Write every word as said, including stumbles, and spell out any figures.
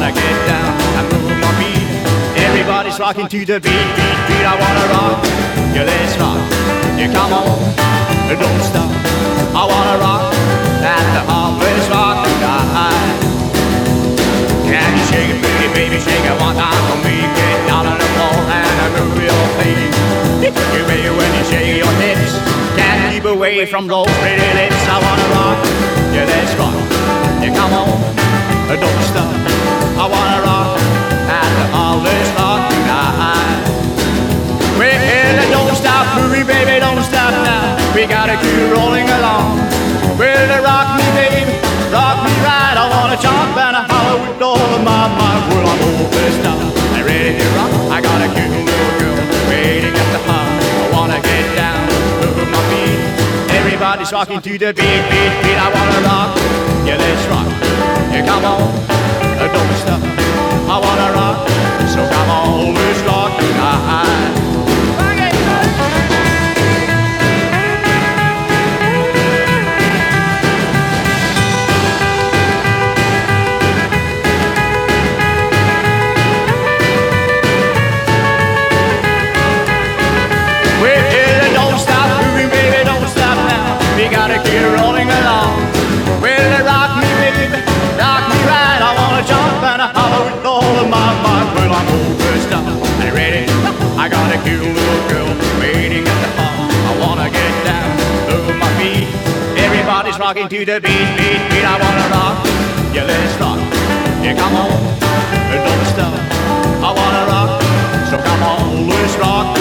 wanna get down and move my feet. Everybody's rocking to the beat, beat, beat. I wanna rock, yeah, let's rock. Yeah, come on, don't stop. I wanna rock at the heart, let's rock tonight. Can you shake it, baby, baby, shake it one time for me? Get down on the floor and I move your feet. You baby, when you shake your hips, can't keep away from those pretty lips. I wanna rock, yeah, let's rock. Yeah, come on, don't stop. I wanna rock and all this rock tonight. Well, don't stop moving, baby, don't stop now. We gotta keep rolling along. Well, rock me, baby, rock me right. I wanna jump and I holler with all of my mind. Well, I'm all this now, I'm ready to rock. I got a cute little girl waiting at the heart. I wanna get down, move my feet. Everybody's rocking to the beat, beat, beat. I wanna rock, yeah, let's rock. Yeah, come on, don't stop. I wanna rock, so come on, let's rock tonight. Keep rolling along. Well, rock me, baby, rock me right. I wanna jump and I holler with all of my might. Well, I'm over stuff and ready. I got a cute little girl waiting at the bar. I wanna get down, move my feet. Everybody's rocking to the beat, beat, beat. I wanna rock, yeah, let's rock. Yeah, come on, don't stop. I wanna rock, so come on, let's rock.